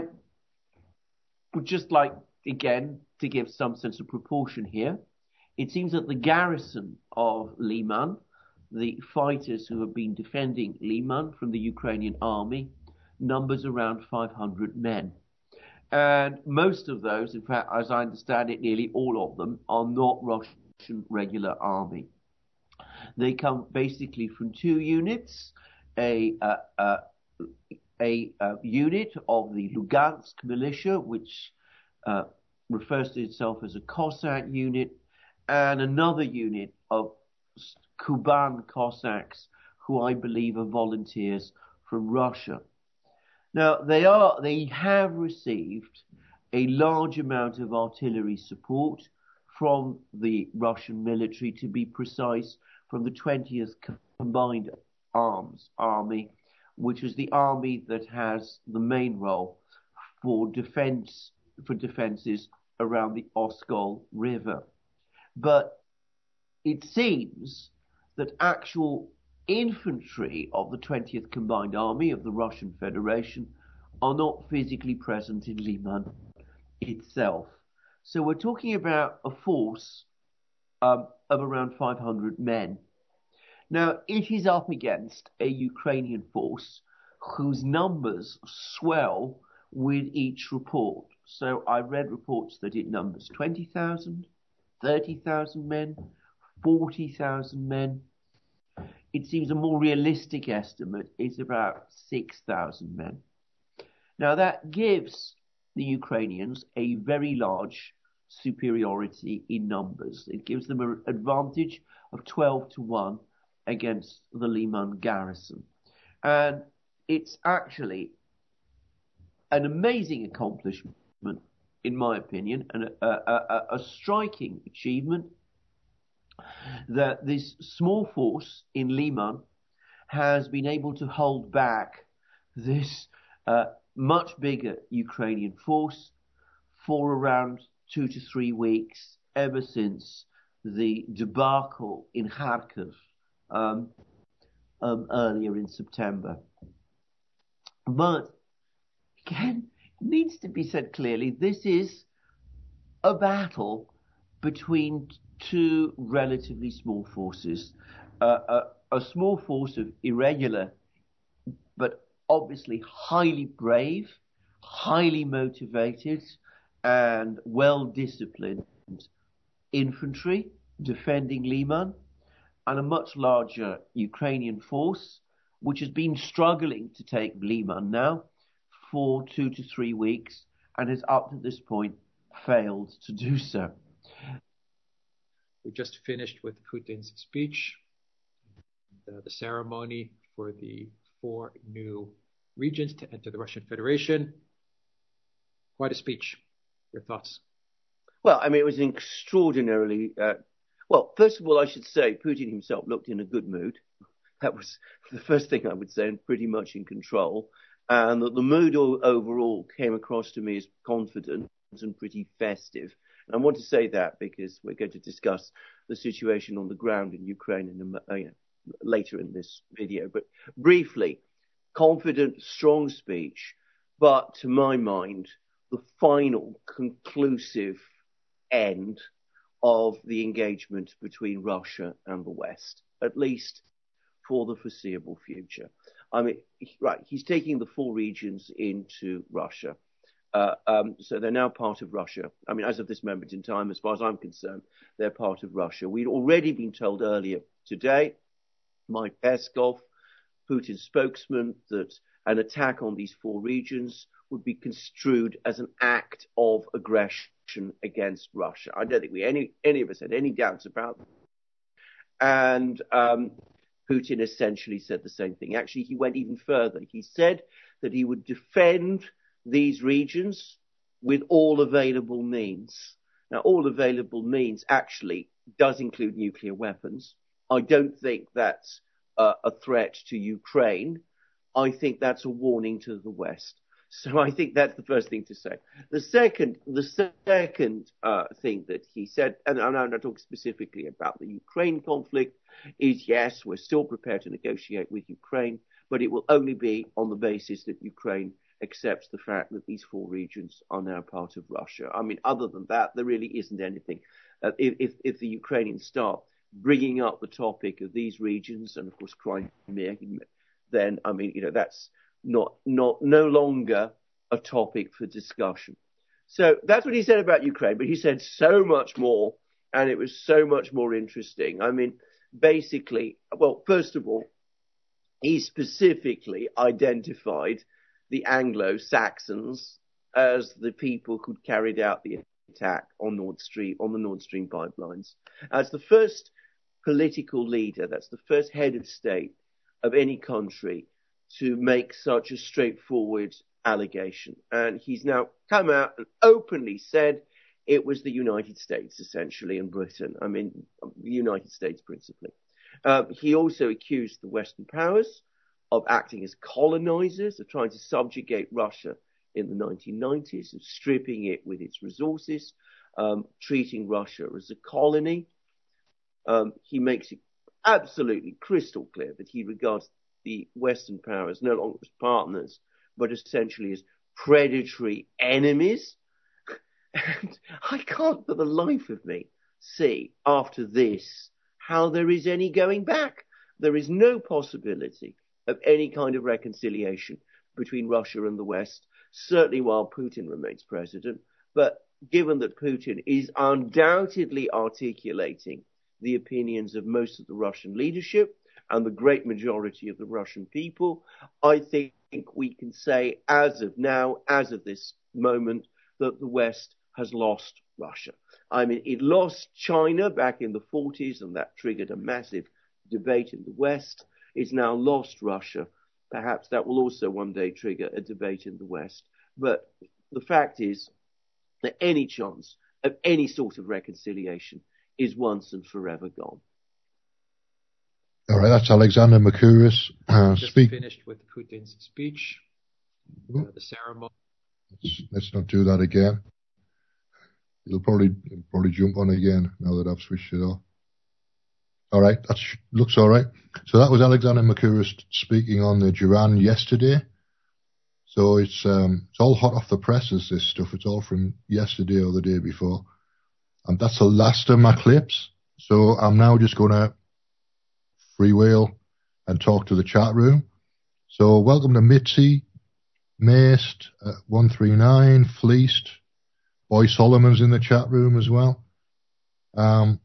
would just like, again, to give some sense of proportion here. It seems that the garrison of Liman, the fighters who have been defending Liman from the Ukrainian army, numbers around five hundred men. And most of those, in fact, as I understand it, nearly all of them, are not Russian regular army. They come basically from two units, a, uh, uh, a uh, unit of the Lugansk militia, which uh, refers to itself as a Cossack unit, and another unit of Kuban Cossacks, who I believe are volunteers from Russia. Now, they are, they have received a large amount of artillery support from the Russian military, to be precise, from the twentieth Combined Arms Army, which is the army that has the main role for defense, for defenses around the Oskol River. But it seems that actual infantry of the twentieth Combined Army of the Russian Federation are not physically present in Liman itself. So we're talking about a force um, of around five hundred men. Now, it is up against a Ukrainian force whose numbers swell with each report. So I read reports that it numbers twenty thousand, thirty thousand men, forty thousand men. It seems a more realistic estimate is about six thousand men. Now that gives the Ukrainians a very large superiority in numbers. It gives them an advantage of twelve to one against the Liman garrison. And it's actually an amazing accomplishment, in my opinion, and a, a, a, a striking achievement that this small force in Liman has been able to hold back this uh, much bigger Ukrainian force for around two to three weeks, ever since the debacle in Kharkiv um, um, earlier in September. But again, it needs to be said clearly, this is a battle between two relatively small forces, uh, a, a small force of irregular, but obviously highly brave, highly motivated, and well-disciplined infantry defending Liman, and a much larger Ukrainian force, which has been struggling to take Liman now for two to three weeks, and has up to this point failed to do so. We just finished with Putin's speech, the, the ceremony for the four new regions to enter the Russian Federation. Quite a speech. Your thoughts? Well, I mean, it was an extraordinarily... Uh, well, first of all, I should say Putin himself looked in a good mood. That was the first thing I would say, and pretty much in control. And that the mood overall came across to me as confident and pretty festive. And I want to say that because we're going to discuss the situation on the ground in Ukraine in a, uh, you know, later in this video. But briefly, confident, strong speech, but to my mind, the final conclusive end of the engagement between Russia and the West, at least for the foreseeable future. I mean, right, he's taking the four regions into Russia. Uh, um, so they're now part of Russia. I mean, as of this moment in time, as far as I'm concerned, they're part of Russia. We'd already been told earlier today, Mike Peskov, Putin's spokesman, that an attack on these four regions would be construed as an act of aggression against Russia. I don't think we any any of us had any doubts about that. And um, Putin essentially said the same thing. Actually, he went even further. He said that he would defend these regions with all available means. Now, all available means actually does include nuclear weapons. I don't think that's uh, a threat to Ukraine. I think that's a warning to the West. So I think that's the first thing to say. The second, the second uh, thing that he said, and I'm not talking specifically about the Ukraine conflict, is yes, we're still prepared to negotiate with Ukraine, but it will only be on the basis that Ukraine accepts the fact that these four regions are now part of Russia. I mean, other than that, there really isn't anything. Uh, if, if the Ukrainians start bringing up the topic of these regions, and of course Crimea, then, I mean, you know, that's not, not, no longer a topic for discussion. So that's what he said about Ukraine, but he said so much more, and it was so much more interesting. I mean, basically, well, first of all, he specifically identified the Anglo-Saxons as the people who carried out the attack on Nord Stream, on the Nord Stream pipelines. As the first political leader, that's the first head of state of any country to make such a straightforward allegation. And he's now come out and openly said it was the United States, essentially, and Britain. I mean, the United States principally. Uh, he also accused the Western powers of acting as colonizers, of trying to subjugate Russia in the nineteen nineties, of stripping it with its resources, um, treating Russia as a colony. Um, he makes it absolutely crystal clear that he regards the Western powers no longer as partners, but essentially as predatory enemies. And I can't for the life of me see after this how there is any going back. There is no possibility of any kind of reconciliation between Russia and the West, certainly while Putin remains president. But given that Putin is undoubtedly articulating the opinions of most of the Russian leadership and the great majority of the Russian people, I think we can say as of now, as of this moment, that the West has lost Russia. I mean, it lost China back in the forties, and that triggered a massive debate in the West. It's now lost Russia. Perhaps that will also one day trigger a debate in the West. But the fact is that any chance of any sort of reconciliation is once and forever gone. All right, that's Alexander Mercouris. Uh, Just speak. finished with Putin's speech, uh, the ceremony. Let's, let's not do that again. It'll probably it'll probably jump on again now that I've switched it off. All right, that looks all right. So that was Alexander Mercouris speaking on the Duran yesterday. So it's um, it's all hot off the presses, this stuff. It's all from yesterday or the day before. And that's the last of my clips. So I'm now just going to freewheel and talk to the chat room. So welcome to Mitzi, Maced, uh, one three nine, Fleeced, Boy Solomon's in the chat room as well. Um,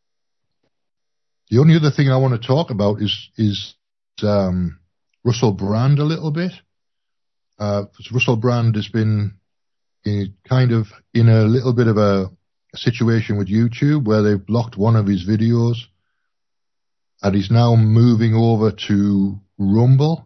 the only other thing I want to talk about is is um, Russell Brand a little bit. Uh, Russell Brand has been in, kind of in a little bit of a, a situation with YouTube where they've blocked one of his videos, and he's now moving over to Rumble.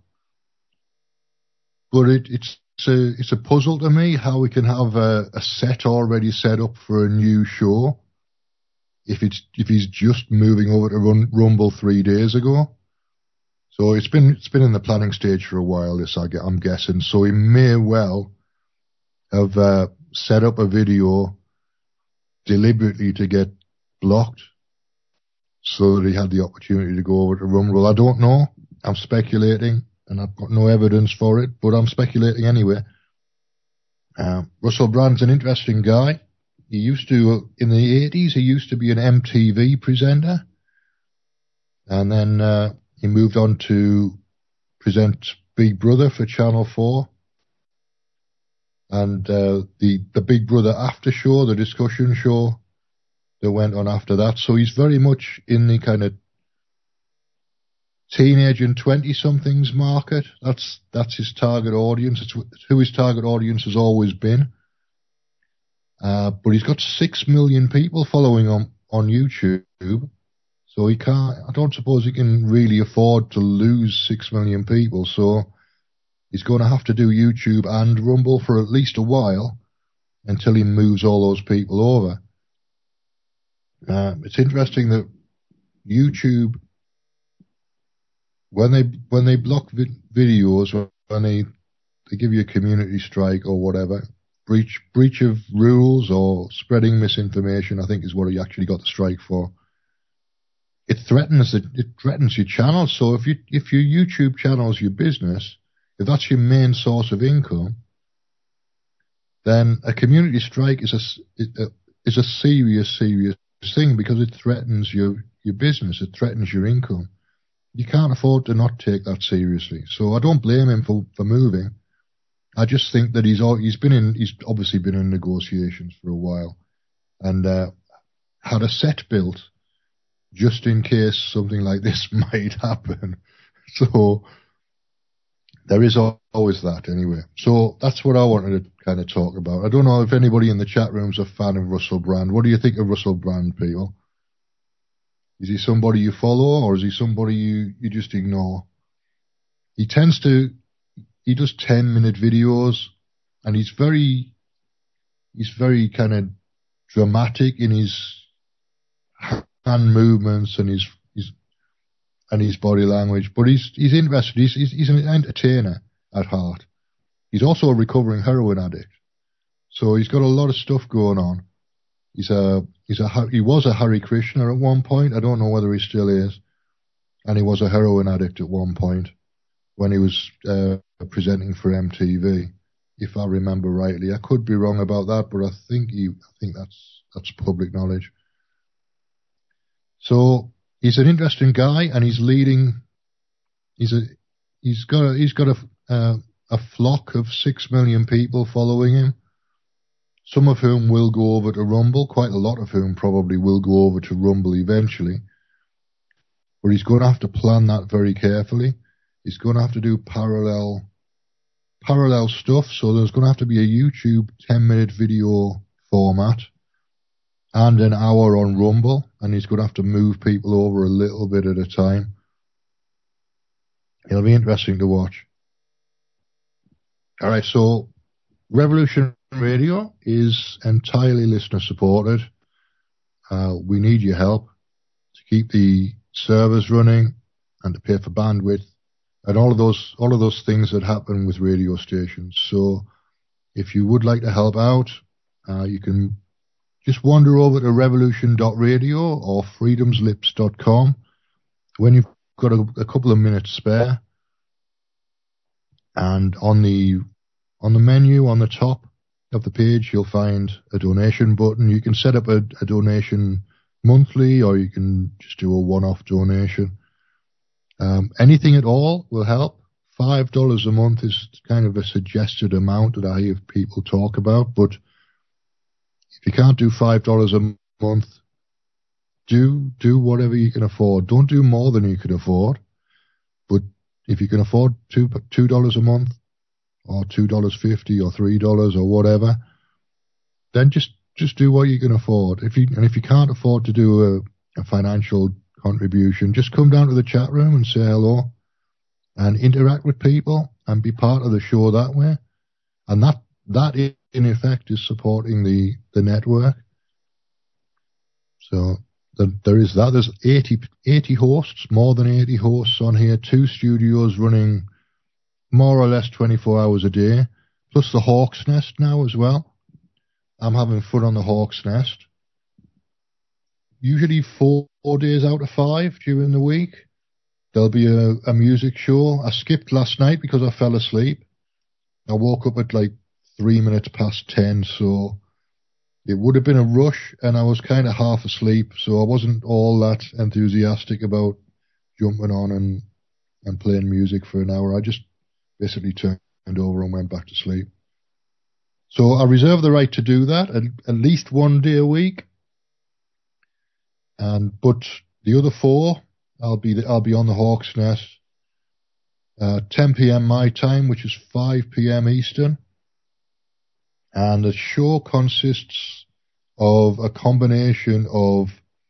But it, it's it's a, it's a puzzle to me how we can have a, a set already set up for a new show if it's if he's just moving over to run Rumble three days ago. So it's been it's been in the planning stage for a while, this I get, I'm guessing. So he may well have uh, set up a video deliberately to get blocked so that he had the opportunity to go over to Rumble. I don't know. I'm speculating, and I've got no evidence for it, but I'm speculating anyway. Uh, Russell Brand's an interesting guy. he used to, in the eighties, he used to be an M T V presenter. And then uh, he moved on to present Big Brother for Channel four. And uh, the, the Big Brother after show, the discussion show that went on after that. So he's very much in the kind of teenage and twenty-somethings market. That's that's his target audience. It's who his target audience has always been. Uh, but he's got six million people following on, on YouTube. So he can't, I don't suppose he can really afford to lose six million people. So he's going to have to do YouTube and Rumble for at least a while until he moves all those people over. Uh, it's interesting that YouTube, when they when they block vid- videos, when they they give you a community strike or whatever, breach breach of rules or spreading misinformation, I think is what he actually got the strike for. It threatens it, it threatens your channel. So if you if your YouTube channel is your business, if that's your main source of income, then a community strike is a is a serious serious thing because it threatens your your business. It threatens your income. You can't afford to not take that seriously. So I don't blame him for, for moving. I just think that he's all, he's been in he's obviously been in negotiations for a while, and uh, had a set built just in case something like this might happen. So there is always that anyway. So that's what I wanted to kind of talk about. I don't know if anybody in the chat room's a fan of Russell Brand. What do you think of Russell Brand, people? Is he somebody you follow, or is he somebody you, you just ignore? He tends to, he does ten minute videos, and he's very, he's very kind of dramatic in his hand movements and his, his, and his body language, but he's, he's interested. He's, he's, he's an entertainer at heart. He's also a recovering heroin addict. So he's got a lot of stuff going on. He's a, he's a, he was a Hare Krishna at one point. I don't know whether he still is. And he was a heroin addict at one point when he was uh, presenting for M T V, if I remember rightly. I could be wrong about that, but I think he, I think that's, that's public knowledge. So he's an interesting guy, and he's leading. He's a, he's got a, he's got a, uh, a flock of six million people following him. Some of whom will go over to Rumble, quite a lot of whom probably will go over to Rumble eventually. But he's going to have to plan that very carefully. He's going to have to do parallel, parallel stuff. So there's going to have to be a YouTube ten minute video format and an hour on Rumble. And he's going to have to move people over a little bit at a time. It'll be interesting to watch. All right, so Revolution Radio is entirely listener supported. Uh, we need your help to keep the servers running and to pay for bandwidth and all of those all of those things that happen with radio stations. So if you would like to help out, uh, you can just wander over to revolution dot radio or freedoms lips dot com when you've got a, a couple of minutes spare. And on the on the menu on the top of the page, you'll find a donation button. You can set up a, a donation monthly, or you can just do a one-off donation. Um, anything at all will help. Five dollars a month is kind of a suggested amount that I hear people talk about, but if you can't do five dollars a month, do do whatever you can afford. Don't do more than you can afford, but if you can afford two two dollars a month, or two dollars fifty, or three dollars, or whatever, then just just do what you can afford. If you and if you can't afford to do a, a financial contribution, just come down to the chat room and say hello, and interact with people and be part of the show that way. And that that in effect is supporting the the network. So the, there is that. There's eighty, eighty hosts, more than eighty hosts on here. Two studios running more or less twenty-four hours a day, plus the Hawk's Nest now as well. I'm having fun on the Hawk's Nest. Usually four, four days out of five during the week, there'll be a, a music show. I skipped last night because I fell asleep. I woke up at like three minutes past ten, so it would have been a rush, and I was kind of half asleep, so I wasn't all that enthusiastic about jumping on and, and playing music for an hour. I just basically turned over and went back to sleep. So I reserve the right to do that at, at least one day a week. And but the other four, I'll be the, I'll be on the Hawk's Nest, uh, ten p.m. my time, which is five p.m. Eastern. And the show consists of a combination of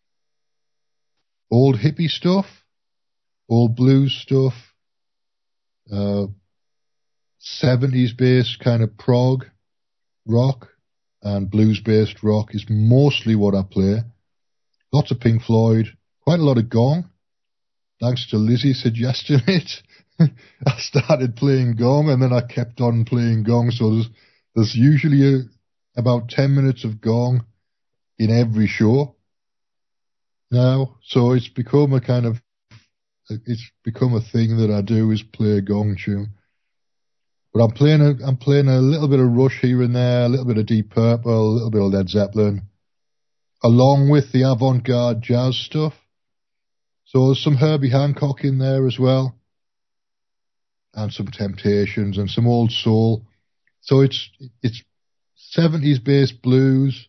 old hippie stuff, old blues stuff, uh, seventies based kind of prog rock, and blues based rock is mostly what I play. Lots of Pink Floyd, quite a lot of Gong. Thanks to Lizzie suggesting it, I started playing Gong, and then I kept on playing Gong. So there's, there's usually a, about ten minutes of Gong in every show now. So it's become a kind of, it's become a thing that I do, is play a Gong tune. But I'm playing a, I'm playing a little bit of Rush here and there, a little bit of Deep Purple, a little bit of Led Zeppelin, along with the avant-garde jazz stuff. So there's some Herbie Hancock in there as well, and some Temptations and some old soul. So it's it's seventies based blues,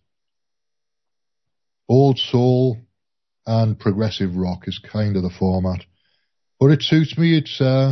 old soul, and progressive rock is kind of the format. But it suits me. It's uh,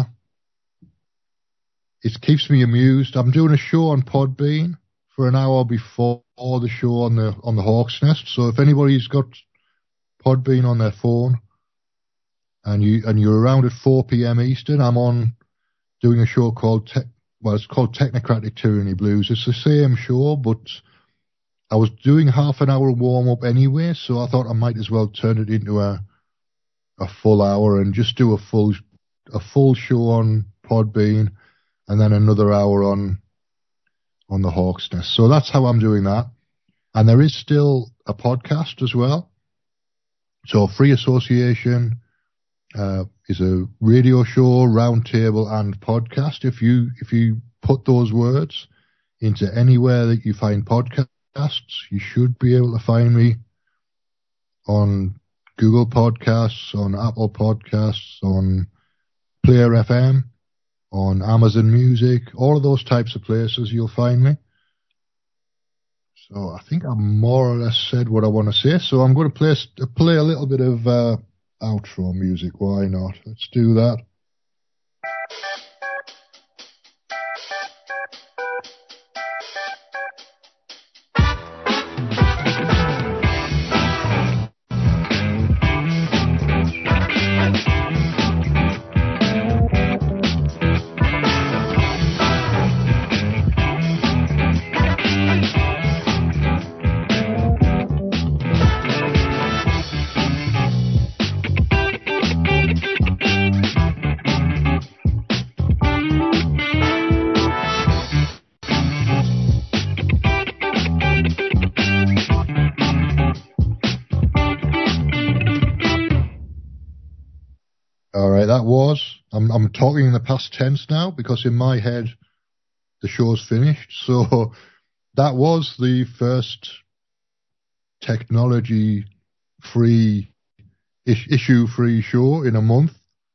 it keeps me amused. I'm doing a show on Podbean for an hour before the show on the on the Hawk's Nest. So if anybody's got Podbean on their phone and you and you're around at four p.m. Eastern, I'm on doing a show called Te- well, it's called Technocratic Tyranny Blues. It's the same show, but I was doing half an hour warm up anyway, so I thought I might as well turn it into a a full hour and just do a full a full show on Podbean, and then another hour on on the Hawk's Nest. So that's how I'm doing that. And there is still a podcast as well. So Free Association uh, is a radio show, roundtable, and podcast. If you if you put those words into anywhere that you find podcasts, you should be able to find me on Google Podcasts, on Apple Podcasts, on Player F M, on Amazon Music, all of those types of places you'll find me. So I think I've more or less said what I want to say. So I'm going to play, play a little bit of uh, outro music. Why not? Let's do that. I'm, I'm talking in the past tense now because in my head the show's finished. So that was the first technology-free, is- issue-free show in a month.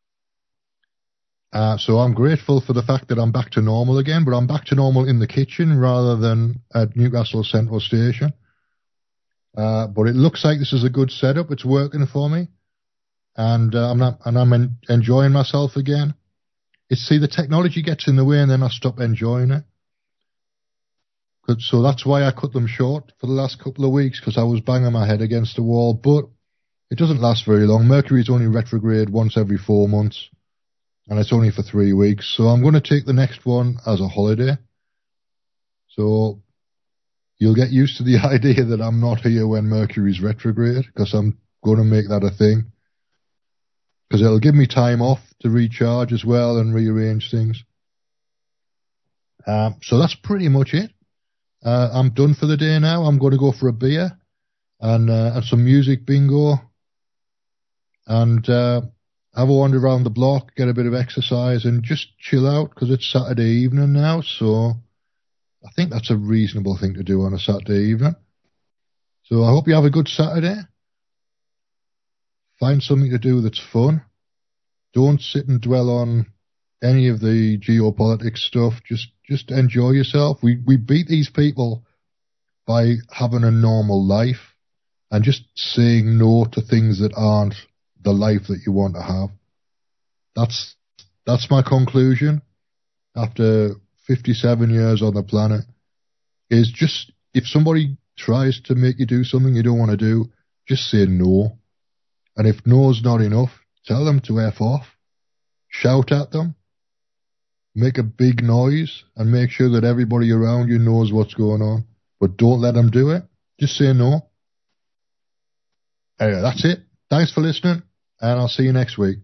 Uh, so I'm grateful for the fact that I'm back to normal again, but I'm back to normal in the kitchen rather than at Newcastle Central Station. Uh, but it looks like this is a good setup. It's working for me. And uh, I'm not, and I'm en- enjoying myself again. It's see the technology gets in the way, and then I stop enjoying it. Good, so that's why I cut them short for the last couple of weeks, because I was banging my head against the wall. But it doesn't last very long. Mercury's only retrograde once every four months, and it's only for three weeks. So I'm going to take the next one as a holiday. So you'll get used to the idea that I'm not here when Mercury's retrograde, because I'm going to make that a thing. Because it'll give me time off to recharge as well and rearrange things. Um, so that's pretty much it. Uh, I'm done for the day now. I'm going to go for a beer and, uh, and some music bingo and uh, have a wander around the block, get a bit of exercise and just chill out because it's Saturday evening now. So I think that's a reasonable thing to do on a Saturday evening. So I hope you have a good Saturday. Find something to do that's fun. Don't sit and dwell on any of the geopolitics stuff. Just just enjoy yourself. We we beat these people by having a normal life and just saying no to things that aren't the life that you want to have. That's that's my conclusion after fifty-seven years on the planet, is just, if somebody tries to make you do something you don't want to do, just say no. And if no's not enough, tell them to F off. Shout at them. Make a big noise and make sure that everybody around you knows what's going on. But don't let them do it. Just say no. Anyway, that's it. Thanks for listening, and I'll see you next week.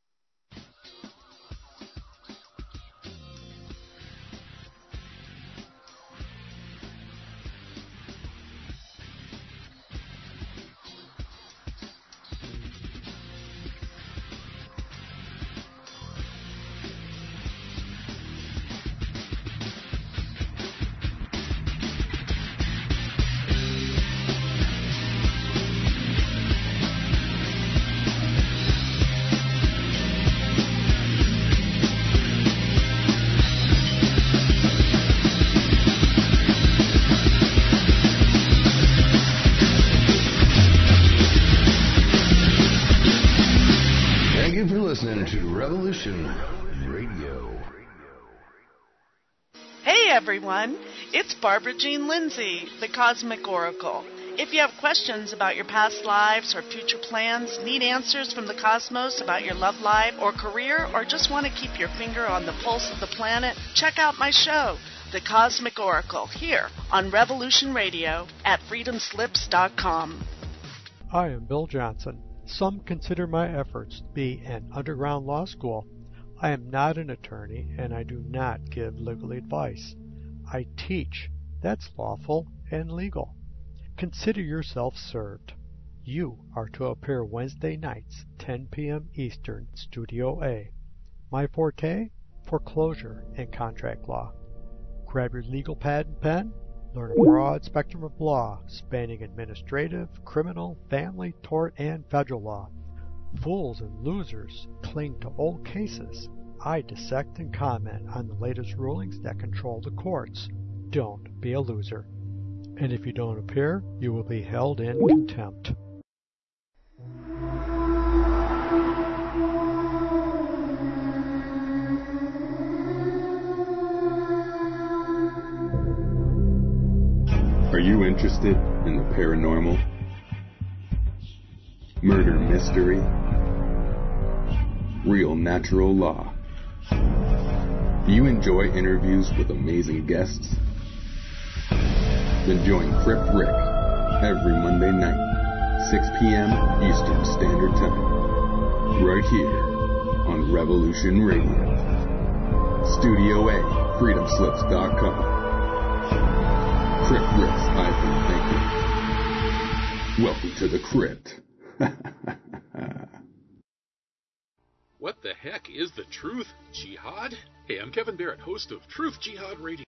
Everyone, it's Barbara Jean Lindsay, the Cosmic Oracle. If you have questions about your past lives or future plans, need answers from the cosmos about your love life or career, or just want to keep your finger on the pulse of the planet, check out my show, The Cosmic Oracle, here on Revolution Radio at freedom slips dot com. I am Bill Johnson. Some consider my efforts to be an underground law school. I am not an attorney, and I do not give legal advice. I teach. That's lawful and legal. Consider yourself served. You are to appear Wednesday nights, ten p.m. Eastern, Studio A. My forte? Foreclosure and contract law. Grab your legal pad and pen. Learn a broad spectrum of law, spanning administrative, criminal, family, tort, and federal law. Fools and losers cling to old cases. I dissect and comment on the latest rulings that control the courts. Don't be a loser. And if you don't appear, you will be held in contempt. Are you interested in the paranormal? Murder mystery? Real natural law? Do you enjoy interviews with amazing guests? Then join Crypt Rick every Monday night, six p.m. Eastern Standard Time, right here on Revolution Radio. Studio A, freedom slips dot com. Crypt Rick's I Think. Welcome to the Crypt. What the heck is the Truth Jihad? Hey, I'm Kevin Barrett, host of Truth Jihad Radio.